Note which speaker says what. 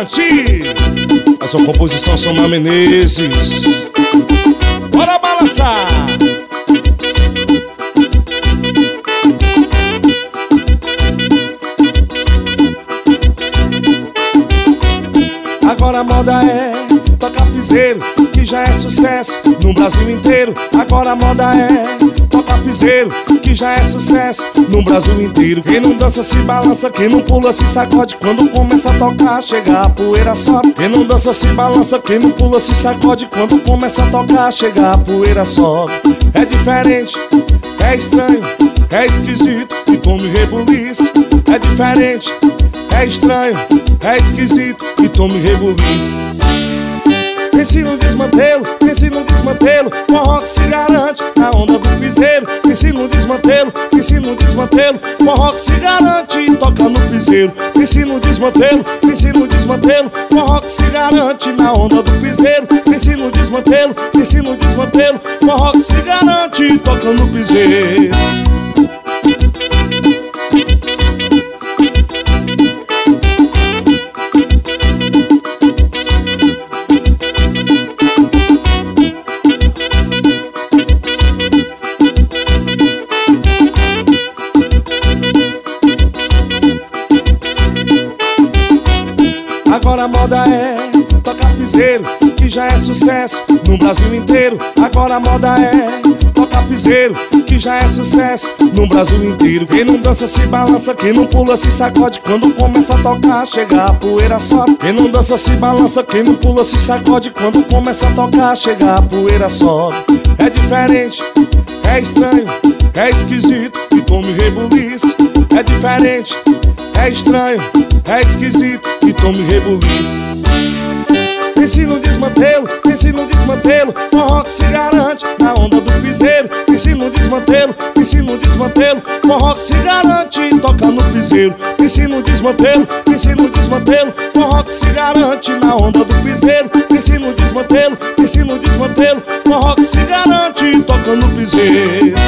Speaker 1: garante. A sua composição Samar Menezes. Bora balançar. Agora a moda é tocar piseiro, que já é sucesso no Brasil inteiro. Agora a moda é tocar piseiro, que já é sucesso no Brasil inteiro. Quem não dança se balança, quem não pula se sacode. Quando começa a tocar, chega a poeira sobe. Quem não dança se balança, quem não pula se sacode. Quando começa a tocar, chega a poeira sobe. É diferente, é estranho, é esquisito e tome rebuliço. É diferente, é estranho, é esquisito e tome rebuliço. Pense no desmantelo, pense no desmantelo. Forró que se garante na onda do piseiro. Pense no desmantelo, pense no desmantelo. Forró que se garante e toca no piseiro. Pense no desmantelo, pense no desmantelo. Forró que se garante na onda do piseiro. Pense no desmantelo, pense no desmantelo. Forró que se garante e toca no piseiro. Agora a moda é tocar piseiro, que já é sucesso no Brasil inteiro. Agora a moda é tocar piseiro, que já é sucesso no Brasil inteiro. Quem não dança se balança, quem não pula se sacode. Quando começa a tocar, chega a poeira sobe. Quem não dança se balança, quem não pula se sacode. Quando começa a tocar, chega a poeira sobe. É diferente, é estranho, é esquisito e tome rebuliço. É diferente, é estranho, é esquisito e tome rebuliço. Pense no desmantelo, pense no desmantelo. Forró que se garante na onda do piseiro. Pense no desmantelo, pense no desmantelo. Forró que se garante e toca no piseiro. Pense no desmantelo, pense no desmantelo. Forró que se garante na onda do piseiro. Pense no desmantelo, pense no desmantelo. Forró que se garante e toca no piseiro.